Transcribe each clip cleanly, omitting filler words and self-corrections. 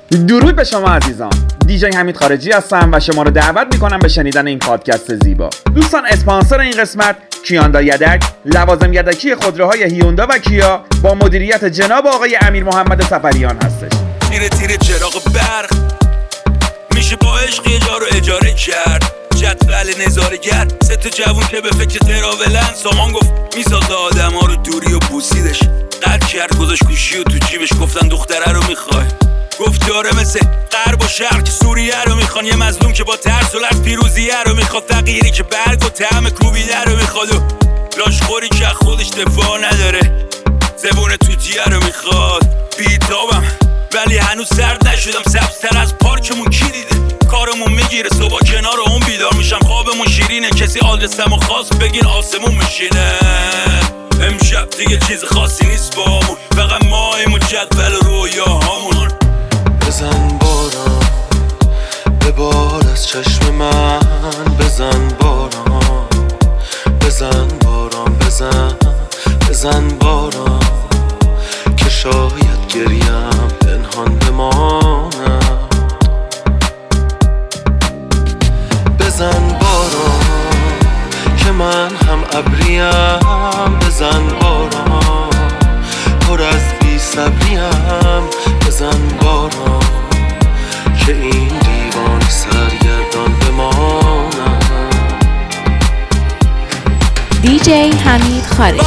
درود به شما عزیزان. دیجی حمید خارجی هستم و شما رو دعوت میکنم به شنیدن این پادکست زیبا. دوستان، اسپانسر این قسمت کیاندا یدک، لوازم یدکی خودروهای هیوندا و کیا با مدیریت جناب آقای امیر محمد سفریان هستش. تیره تیره چراغ برق میشه با عشق یه جا رو اجاره کرد. جدول نظاره‌گر سه تا جوون که به فکر تراولن. سامان گفت میسازه آدم ها رو دوری و بوسیدش. قد کرد گذاشت گوشی و تو جیبش. گفتن دختره رو میخوای؟ گفت داره مثل غرب و شرق که سوریه رو میخوان. یه مظلوم که با ترس و لرز پیروزیه رو میخواد. فقیری که برگ و طعم کوبیده رو میخواد و لاشخوری که خودش دفاع نداره. زبون توتیه رو میخواد. بیتابم ولی هنوز سرد نشدم. سبزتر از پارکمون کی دیده؟ کارمون میگیره صبح کنار اون بیدار میشم. خوابمون شیرینه کسی آدرسمو خواست بگین آسمون میشینه. امشب دیگه چیز خاصی نیست با همون، فقط ماهیم و جدول و رویاهامون. بزن باران ببار از چشم من. بزن باران بزن باران بزن باران که شاید گریم پنهان بمانم. بزن باران که من هم ابریم. بزن باران پر از بی صبریم. بزن باران که این دیوان سرگردان بمانم. دیجی حمید خارجی.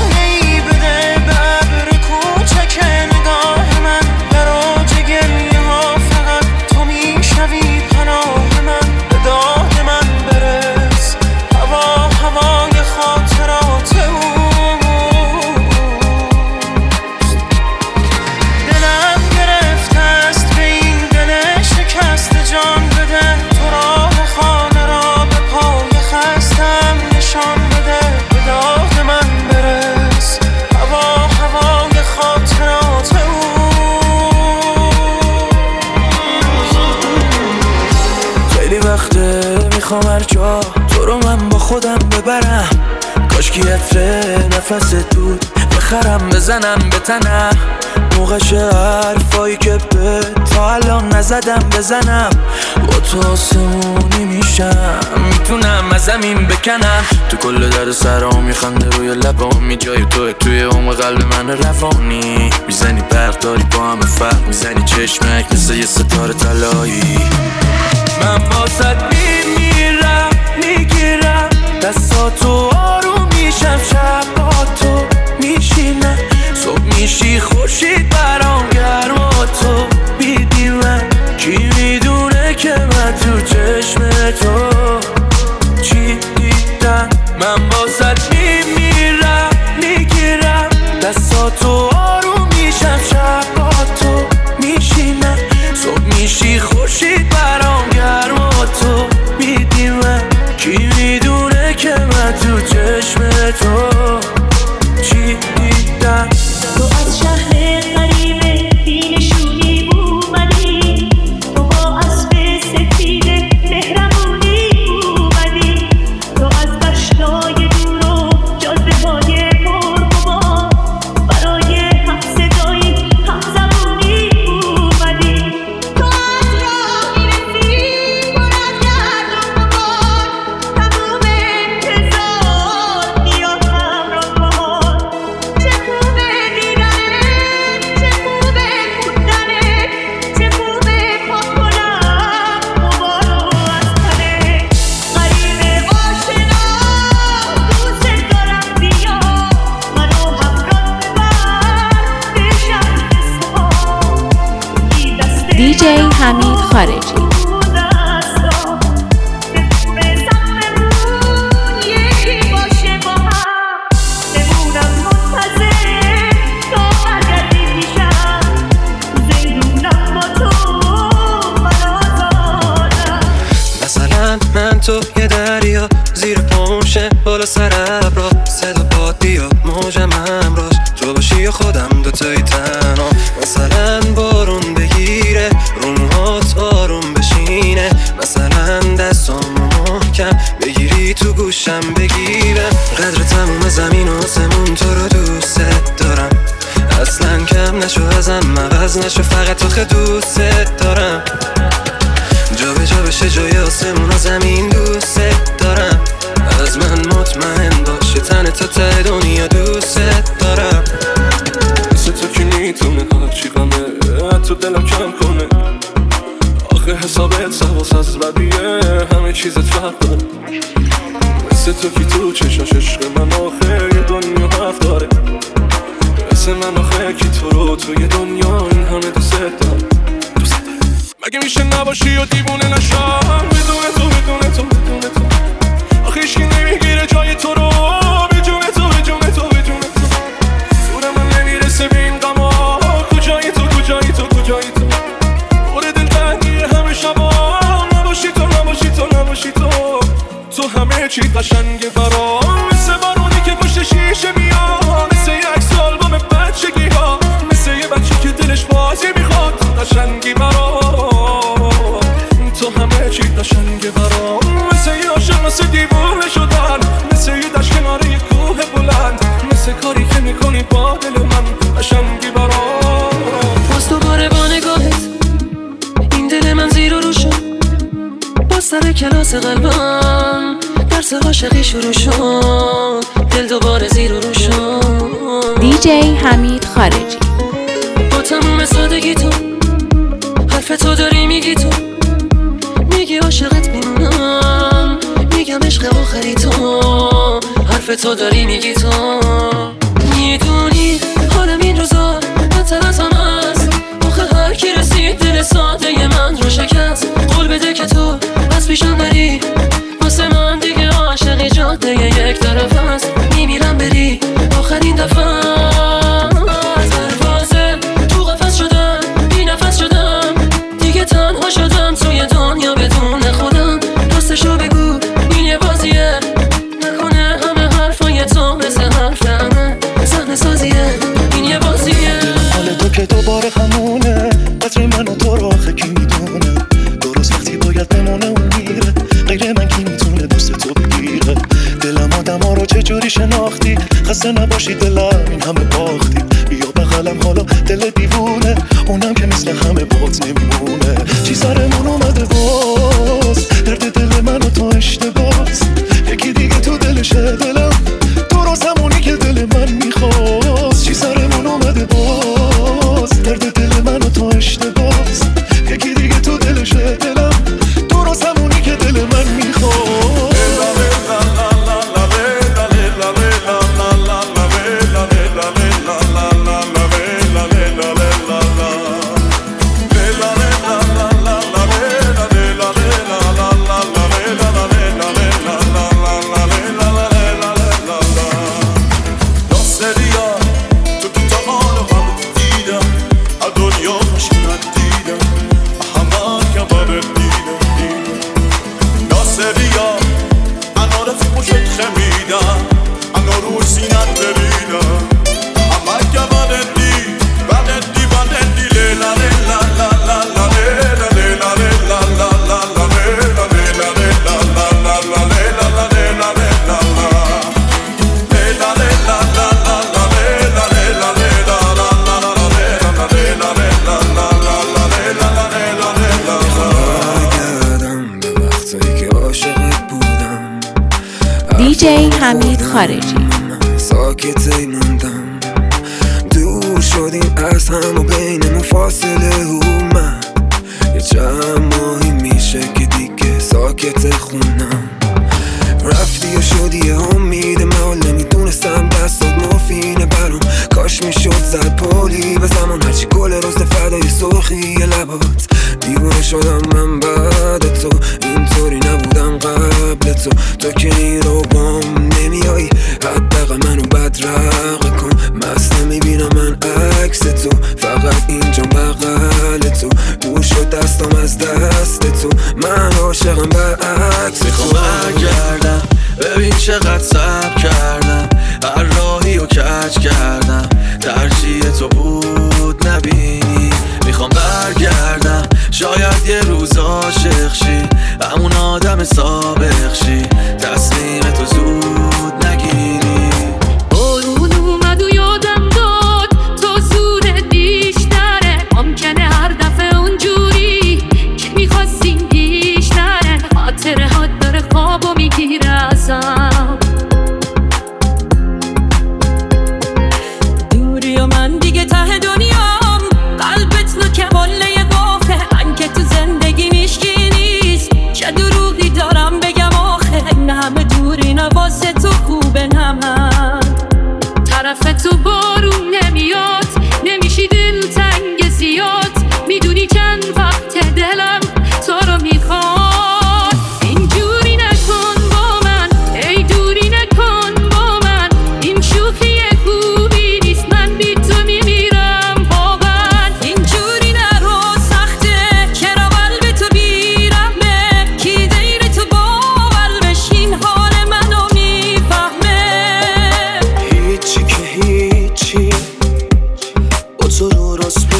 میخوام هر جا تو رو من با خودم ببرم. کاش که عطر نفس دود بخرم بزنم به تنم. موقعش حرفایی که به تا الان نزدم بزنم. با تو آسمونی میشم میتونم از زمین بکنم. تو کل در سرام میخنده روی لبام. می جای توی عمق قلب من روانی. میزنی برق داری با همه فرق. میزنی چشمک مثل یه ستاره طلایی. من واسط میمیرم میگیرم دستاتو آروم میشم. شب با تو میشینم صبح میشی خورشید برام گرم. تو بیدی من کی میدونه که من تو چشم تو چی دیدم. من واسط میمیرم میگیرم دستاتو آروم میشم. شب با تو میشینم صبح میشی خورشید برام گرم. تو بیدی من کی میدونه که من تو چشم تو چی دیدم. تو از شهر غریبه بینشونی اومدی. تو با اسب سفید مهربونی اومدی. تو از دشتای دور و جاده های پرغبار برای هم صدایی هم زبونی اومدی. تو از راهی رسیدی پر از گرد و غبار. تموم انتظار میاد همراه بهار. چه خوبه دیدنت، چه خوبه بودنت، چه خوبه پاک کنم غبارو از تنت. غریب آشنا دوست دارم بیا. منو همراه ببر به شهر سپاه. بی دست دیجی حمید خارجی. یکی باشه با هم بمونم منتظر تا برگردی میشم. زندونم با تو من آزادم. مثلا من تو یه دریا زیر پاموشه بالا سر ابرا. صدا باد بیا موجم همراز. تو باشی و خودم دوتایی تنها. مثلا بارون بگیره رو موهات آروم بشینه. مثلا دستامو محکم بگیری تو گوشم بگیرم. قدر تموم زمین و آسمون تو رو دوست دارم. اصلا کم نشو از ازم عوض نشو، فقط تو خیلی دوست دارم. جا به جا بشه جای آسمون و زمین، دوست دارم. از من مطمئن باش تن تا ته دنیا دوست دارم. مثل تو که میتونه هرچی غمه تو دلم کم کنه. آخه حسابت سواس از بدیه، همه چیزت فرق داره. مثل تو که تو چشاش عشق من آخه یه دنیا حرف داره. مثل من آخه کی تو رو توی دنیا این همه دوست دارم. مگه میشه نباشی و دیوونه نشم بدون تو بدون تو بدون تو. آخه هیچکی نمیگیره جای تو رو بدون تو بدون تو بدون تو. زور من نمیرسه به این غما، کجایی تو کجایی تو کجایی تو. پر دل تنگیه همه شبا، نباشی تو نباشی تو نباشی تو. تو همه چی قشنگه برام، مثل بارونی که پشت شیشه میاد، مثل یه عکس آلبوم بچگی ها، مثل یه بچه که دلش بازی میخواد. قشنگی برام، تو همه چی قشنگه برام، مثل یه عاشق مثل دیوونه شدن، مثل یه دشت کنار یه کوه بلند، مثل کاری که میکنی با دل من. قشنگی برام، باز دوباره با نگاهت این دل من زیر و رو شد. باز سر کلاس قلبم درس عاشقی شروع شد. دل دوباره زیر و رو شد. دیجی حمید خارجی. با تموم سادگی تو حرف تو داری میگی، تو میگی عاشقت میمونم، میگم عشق آخری تو. حرف تو داری میگی، تو میدونی حالم این روزا بدتر از هم هست. آخه هر کی رسید دل ساده من رو شکست. قول بده که تو از پیشم بری، واسه من دیگه عاشقی جاده یک طرف هست. میمیرم بری آخرین دفعه. دروازه تو قفس شدم، بی نفس شدم، دیگه تنها شدم توی دنیا بدون خودم. راستشو بگو این یه بازیه، نکنه همه حرفای تو مثل حرف همه صحنه سازیه. این یه بازیه. دلم حال تو که دوباره خمونه، قدر من و تو رو آخه کی میدونه. درست وقتی باید بمونه اون میره، غیر من کی میتونه دوست تو بگیره. دلم آدم ها رو چجوری شناختی، خسته نباشی دلم این همه باختی. بیا بغلم حالا دل دیوونه، اونم که مثل همه بات نمیمونه. چی سرمون اومده باز، درد دل من و تو اشتباس. یکی دیگه تو دلشه دلم، درست همونی که دل من میخواست. چی سرمون اومده باز، درد دل من و تو اشتباس. یکی دیگه تو دلشه دلم، درست همونی که دل من میخواست. دیجی حمید خارجی. ساکت موندم، دور شدیم از هم و بینمون فاصله من. یه چند ماهی میشه که دیگه ساکت خونم. رفتی و شدی امید من، نمیدونستم دستات مفینه برام. کاش میشد زد پولی به زمان، هرچی گل رست فدای سرخی لبات. دیوونه شدم من بعد تو، اینطوری نبودم قبل تو. تو که این رو بام نمیایی، حداقل منو بدرقه کن. مست نمیبینم من عکس تو، فقط اینجا بغل تو. دور شد دستم از دست تو، من عاشقم برعکس تو. برگردم ببین چقدر صبر کردم، هر راهی رو کج کردم. ترجیح تو بود نبینی، میخوام برگردم. شاید یه روز عاشق شی، همون آدم سابق شی. تصمیم تو زود نگیری. بارون اومد و یادم داد تا زور بیشتر.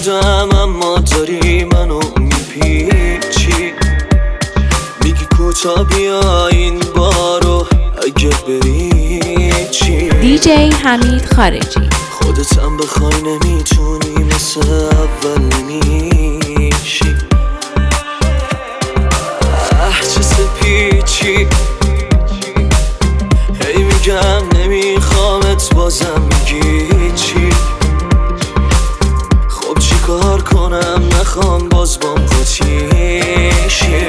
خودم اما داری منو میپیچی، میگی کوتا بیا این بارو اگه بری چی. دیجی حمید خارجی. خودتم بخوای نمیتونی مثل اول نمیشی. چه سپیچی، هی میگم نمیخوامت بازم میگی چی. خب چی کار کنم نخوام باز بام قطیشی.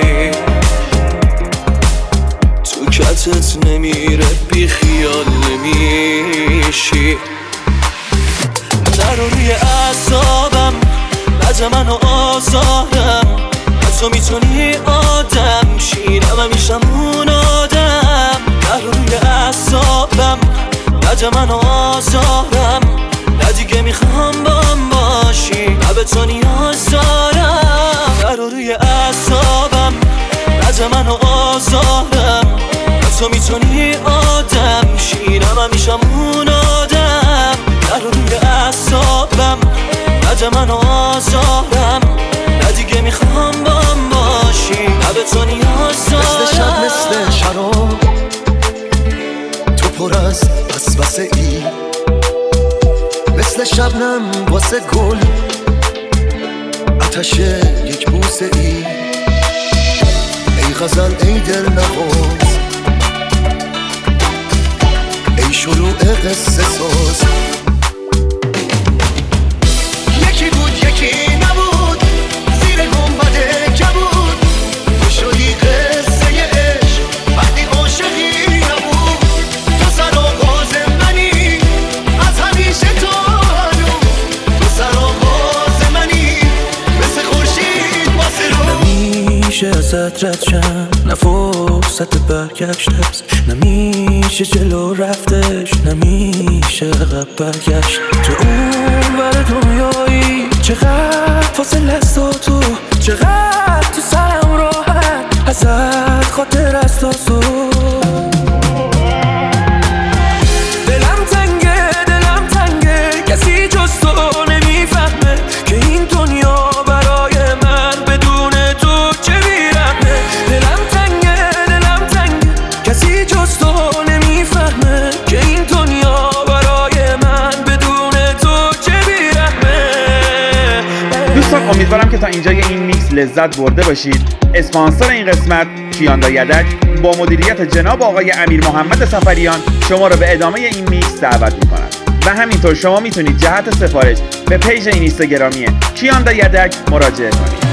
تو کتت نمیره بی خیال نمیشی. نرو روی اعصابم بده منو آزارم، تو میتونی آدم شی نمیشم اون آدم. نرو روی اعصابم بده منو آزارم، نه دیگه میخوام بام باشی نه به تو نیاز دارم. نرو روی اعصابم بده منو آزارم، تو میتونی آدم شی نمیشم اون آدم. نرو روی اعصابم بده منو آزارم، نه دیگه میخوام بام باشی نه به تو نیاز دارم. مثل شب مثل شراب تو پر از وسوسه ای، مثل شبنم واسه گل آتش یک بوسه ای. ای غزل ای دل نواز، ای شروع قصه ساز. یکی بود یکی نبود زیر گنبد کبود، شدی قصه عشق وقتی عاشقی نبود. تو سرآغاز منی از همیشه تا هنوز، تو سرآغاز منی مثل خورشید واسه روز. نمیشه ازت رد شم نه فرصت برگشت هست، نمیشه جلو رفتش نمیشه عقب برگشت. تو اون بر دنیایی چقدر فاصله است و تو چقدر تو سرم راحت ازت خاطر است و تو. دلم تنگه کسی جز تو نمیفهمه که این دنیا برای من بدون تو چه بیرحمه. دلم تنگه کسی جز تو نمیفهمه که این دنیا برای من بدون تو چه بیرحمه. دوستان امیدوارم که تا اینجای این میکس لذت برده باشید. اسپانسر این قسمت کیاندا یدک با مدیریت جناب آقای امیر محمد سفریان شما رو به ادامه این میکس دعوت می‌کند و همینطور شما میتونید جهت سفارش به پیج این اینستاگرامی کیاندا یدک مراجعه کنید.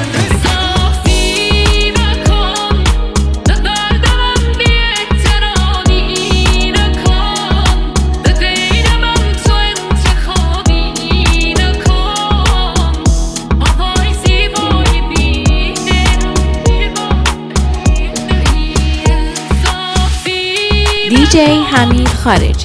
دیجی حمید خارجی.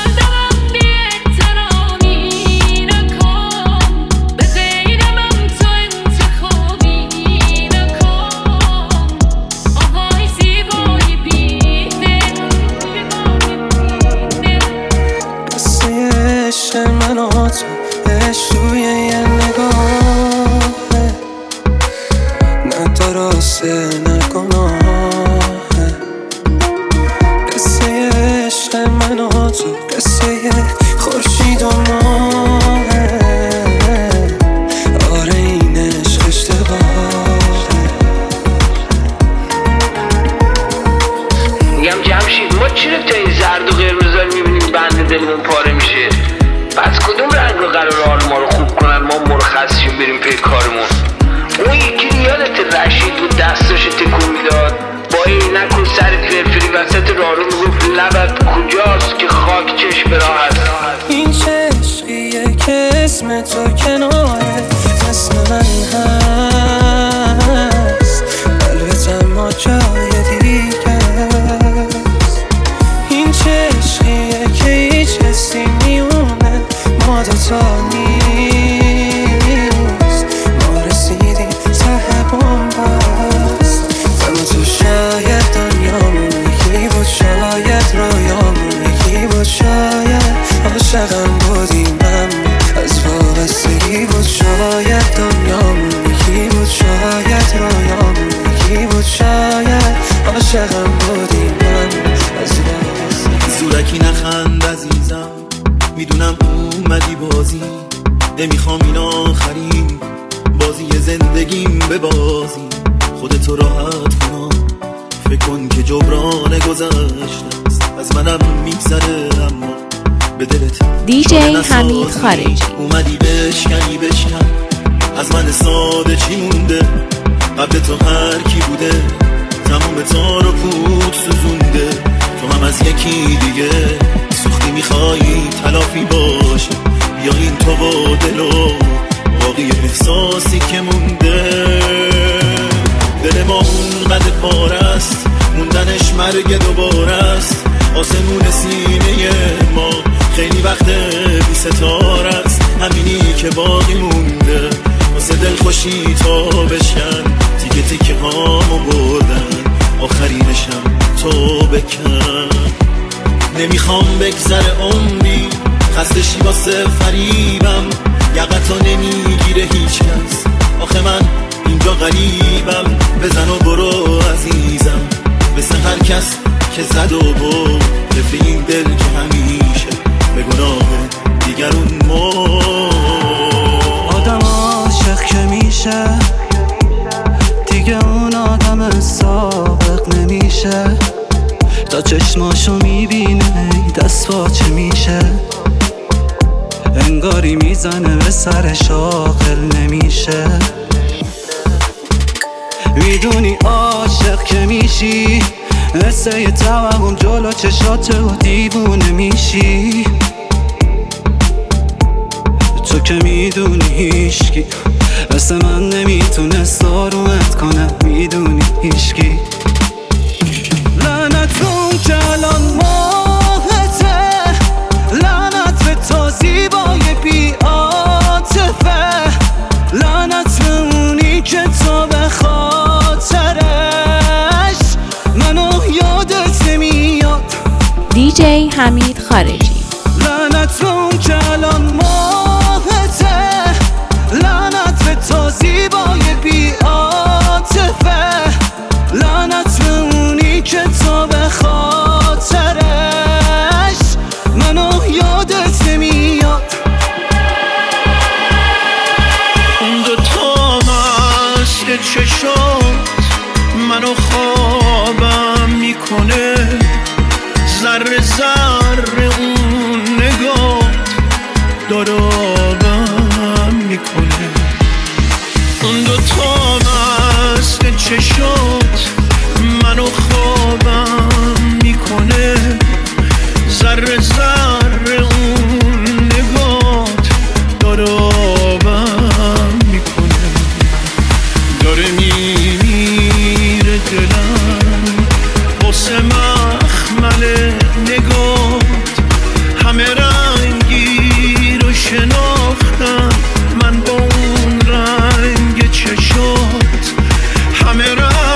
تو کناره اسم من هست، قلبت اما جای دیگه است. این چه عشقیه که هیچ حسی میونه ما دوتا نیست، ما آخرین بازی زندگیم ببازیم. خودتو راحت کن، فکر کن که جبران گذشته است، از منم میگذره اما به دلت دیجی حمید خارجی. اومدی بشکن از من ساده چی مونده، قبل تو هر کی بوده تمام تار و پود سوزونده. تو هم از یکی دیگه سوختی میخوایی تلافی باشه، یا این تو با دل و باقی احساسی که مونده. دل ما اونقدر پاره است، موندنش مرگ دوباره است. آسمون سینه ما خیلی وقت بی ستاره است، همینی که باقی مونده واسه دل خوشی تا بشن. تیکه تیکه هامو بردن، آخرینشم تو بکن. نمیخوام بگذره عمری خستشی واسه فریبم، یقتو نمیگیره هیچ کس، آخه من اینجا غریبم. بزن و برو عزیزم مثل هر کس که زد و برد، رفت این دل که همیشه به گناه دیگرون آدم عاشق که میشه دیگه اون آدم سابق نمیشه، تا چشماشو میبینه دست پاچه میشه، انگاری میزنه به سرش عاقل نمیشه. میدونی عاشق که میشی مثل یه توهم جلو چشاته و دیوونه میشی. تو که میدونی هیشکی مثل من نمیتونست آرومت کنه، میدونی هیشکی. لعنتون که الان ماهته، لعنت به تو زیبای بی عاطفه، لعنت به اونی که تو به خاطرش منو یادت نمیاد. دیجی حمید خارجی. لعنت به اون که الان ماهته، لعنت به تو زیبای بی عاطفه، لعنت به اونی که تو به خاطرش منو یادت نمیاد. اون دوتا مست چشات منو خوابم میکنه، ذره ذره اون نگاه داره آبم میکنه. اون دوتا مست چشات منو خوابم میکنه، ذره ذره اون نگاه داره آبم میکنه. داره میمیره دلم واسه مخمل نگات، همه رنگی رو شناختم من با اون رنگ چشات، همه رنگ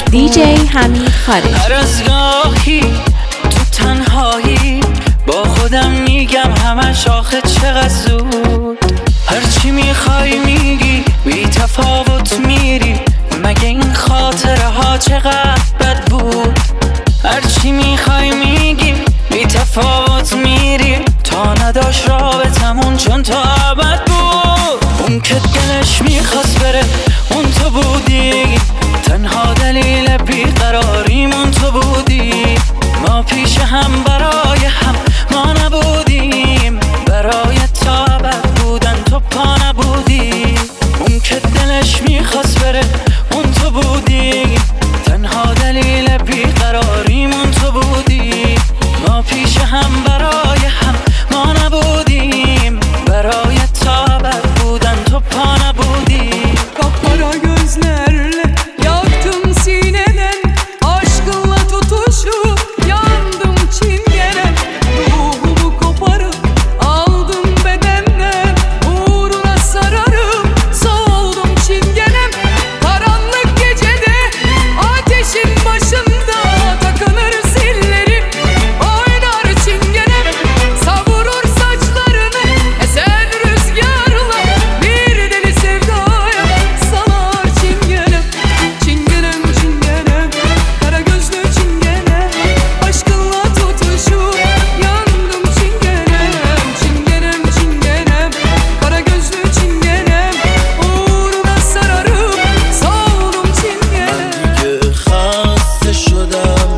دیجی حمید خارجی. هر از گاهی تو تنهایی با خودم میگم همش آخه چقدر زود، هرچی میخوای میگی بی تفاوت میری، مگه این خاطره ها چقدر بد بود. هرچی میخوای میگی بی تفاوت میری، تا نداشت رابطمون چون تا ابد بود. اون که دلش میخواست بره اون تو بودی، تنها دلیل بیقراریمون تو بودی. ما پیش هم برای هم ما نبودیم، برای تا ابد بودن تو پا نبودی. اون که دلش میخواست بره اون تو بودی، تنها دلیل بیقراریمون تو بودی. ما پیش هم برای هم ما nabudiyim, برای تا ابد بودن تو پا نبودی. Kapkara gözlerle yaktım sineden, aşkınla tutuşup yandım çingene. Ruhumu koparıp aldım bedenden, uğruna sararıp soldum çingenem. Karanlık gecede ateşin başında takılır zillerim, oynar çingenem. Savurur saçlarını esen rüzgarla, bir deli sevdaya salar çingenem. Çingenem çingenem, kara gözlü çingenem, aşkınla tutuşup yandım çingenem. Çingenem çingenem, kara gözlü çingenem, uğruna sararıp soldum çingenem. دیگه خسته شدم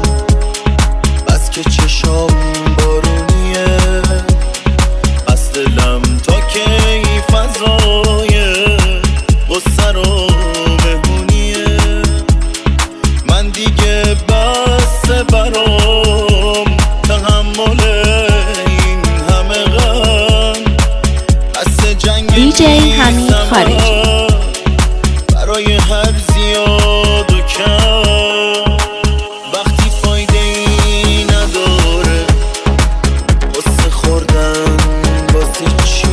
بس که چشام بارونیه، از دلم تا کی فضای غصه رو مهمونیه. من دیگه بس برام تحمل این همه غم، دست جنگ دیجی حمید خارجی. نیستم برای هر زیاد و کم. وقتی فایده ای نداره واسه خوردن، واسه چی؟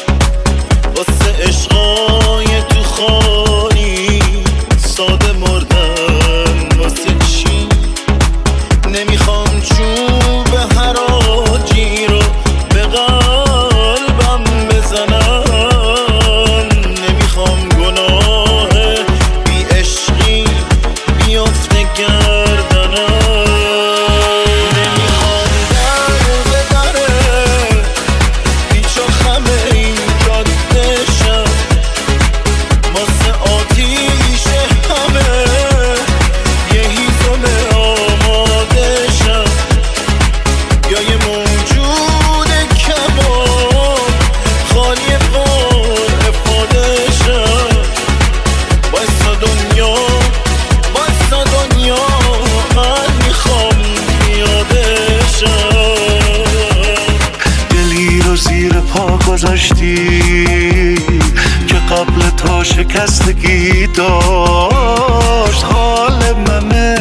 واسه عشقای تو خالی ساده مردن، واسه چی؟ نمیخوام چوب حراجی رو به قلبم بزنم، نمیخوام گناه بی عشقی بیافته گردنم، نمیخوام در به دره پیچ و خم این جاده شم، واسه آتیش همه یه هیزم آماده شم، یا یه موجود کباب خالی غار افاده شم. واسه دنیا من میخوام پیاده شم. دلی رو زیر پا گذاشتی که قبل تا شکستگی داشت، حال من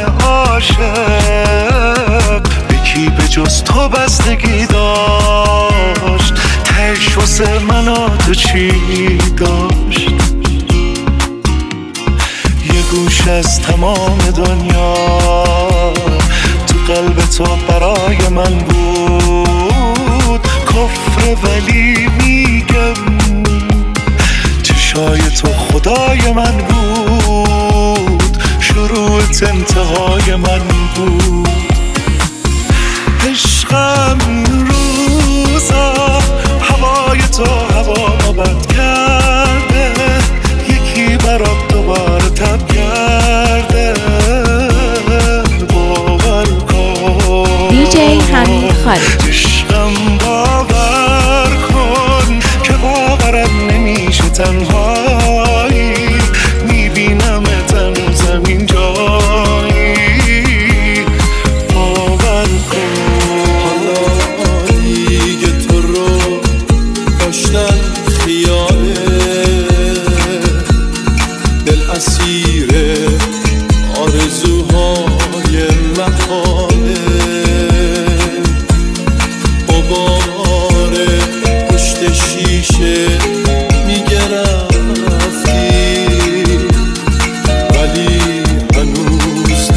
عاشق به کی به جز تو بستگی داشت، تهش واسه من و تو چی داشت؟ یه گوش از تمام دنیا تو قلب تو برای من بود کفر، ولی میگم چشای تو خدای من بود، شروعت انتهای من بود. عشقم روزا هوای تو هوا بد کرده، یکی برات دوباره تب کرده، باور کن دیجی حمید خارجی. عشقم باور کن که باورم نمیشه، تنهایی میبینم تن زمین جایی، باور کن. حالا دیگه تو رو داشتن خیاله، دل اسیر آرزوهای محاله، غبار پشت شیشه میگه رفتی، ولی هنوز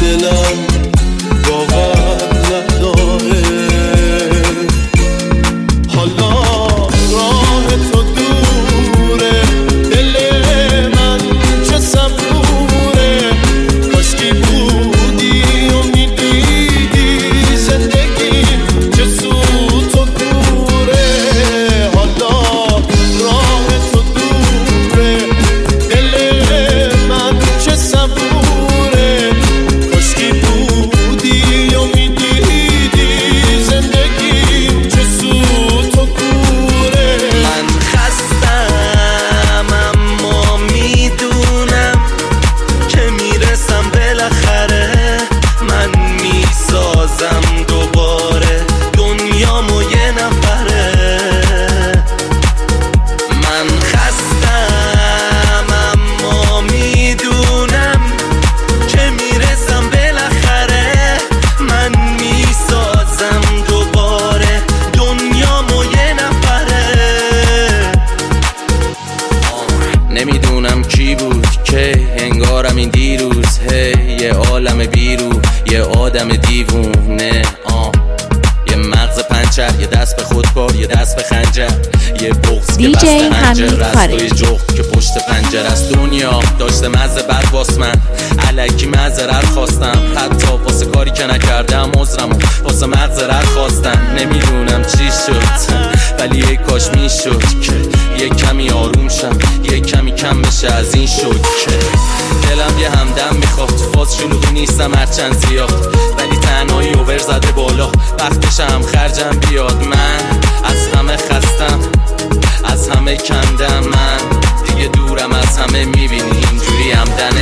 یه دست به خودکار یه دست به خنجر، یه بغض که DJ بسته هنجر، حمید رستوی خارجی. جغد که پشت پنجر است. دنیا داشته مزه بد واس من الکی معذرت خواستم، حتی واسه کاری که نکردم عذرمو واسه مغزرت خواستم. نمیدونم چی شد ولی یک کاش میشد که یک کمی آروم شم، یک کمی کم بشه از این شد که دلم یه همدم میخواد. فاز شلوغی نیستم هرچند زیاد، ولی تنهایی اوور زده بالا، وقتشم خرجم بیاد. من از همه خستم، از همه کندم، من دیگه دورم از همه، میبینی اینجوری همدن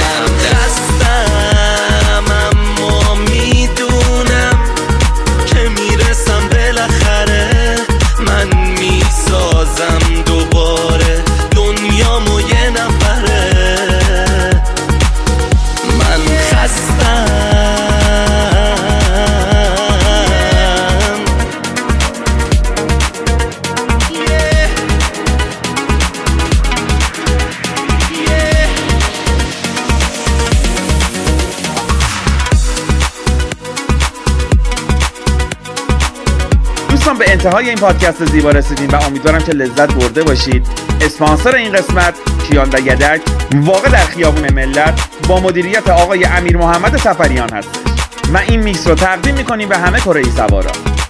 خستم اما میدونم که میرسم بالاخره، من میسازم دوباره دنیامو یه نفره. من خستم دوستان به انتهای این پادکست زیبا رسیدیم و امیدوارم که لذت برده باشید. اسپانسر این قسمت کیان و یدک، واقع در خیابون ملت، با مدیریت آقای امیر محمد سفریان هستش و این میکس رو تقدیم میکنیم به همه کره ای سوارا.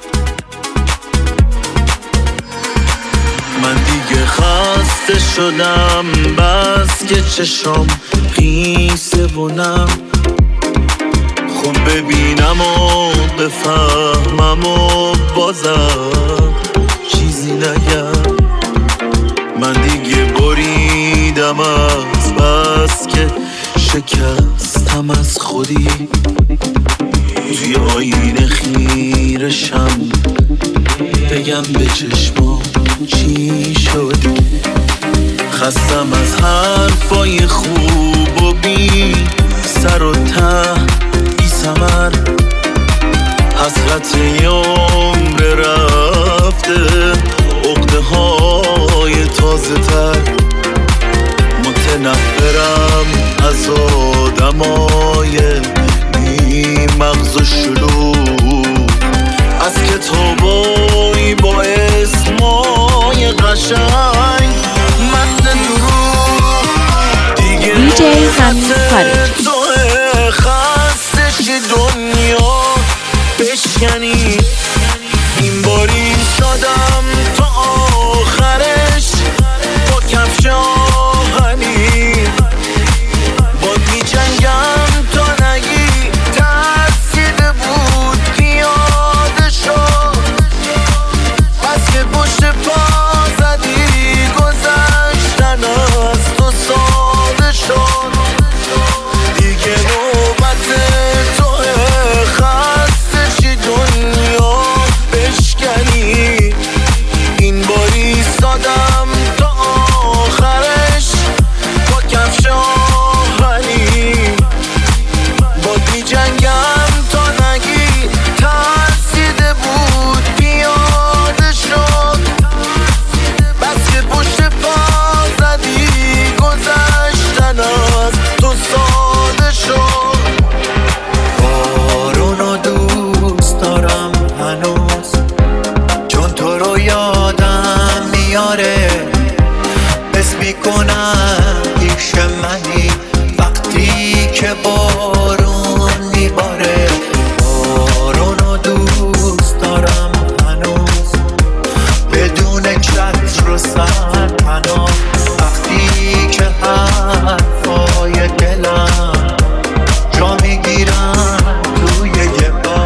من دیگه خسته شدم، بس که چشم خیسه بونم، خوب ببینم و بفهمم و بازم چیزی نگم. من دیگه بریدم از بس که شکستم از خودی، توی آینه خیرشم بگم به چشمام چی شدی. خستم از حرفای خوب و بی سر و ته بی ثمر، حسرت عمر رفته، عقده های تازه تر. متنفرم از آدمای بی مغز و شلوغ، از کتابای با اسمای قشنگ، متن دروغ. دیگه DJ حمید خارجی. توه خستش دنیا بشکنی، این باری شدم تا آخرش با کفش آهنی، باد می جنگم تا نگی ترسیده بود پیاده شد، بس که پشت پا زدی گذشتن از تو ساده شد. دیگه نوبت توه خستشی دنیا بشکنی، این باری سادم تا آخرش با کفش آهنی، باد می جنگم تا نگی ترسیده بود پیاده شد، بس که پشت پا زدی گذشتن از تو ساده شد. بارونو دوست دارم هنوز، چون تو رو یادم میاره، حس میکنم پیش منی وقتی که بارون میباره. بارونو دوست دارم هنوز، بدون چتر و سرپناه، وقتی که حرفای دلم جا میگیرم توی یه بار.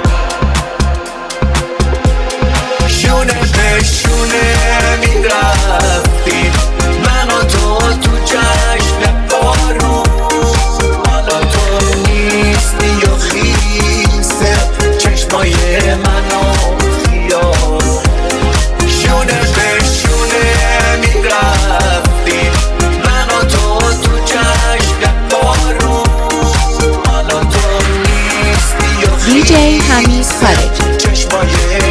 شونه به شونه میرفتی من و تو جشن بارون، حالا تو نیستی و خیسه چشمای من و خیال. شونه به شونه میرفتی من و تو جشن بارون، حالا تو نیستی و DJ حمید خارجی. چشمای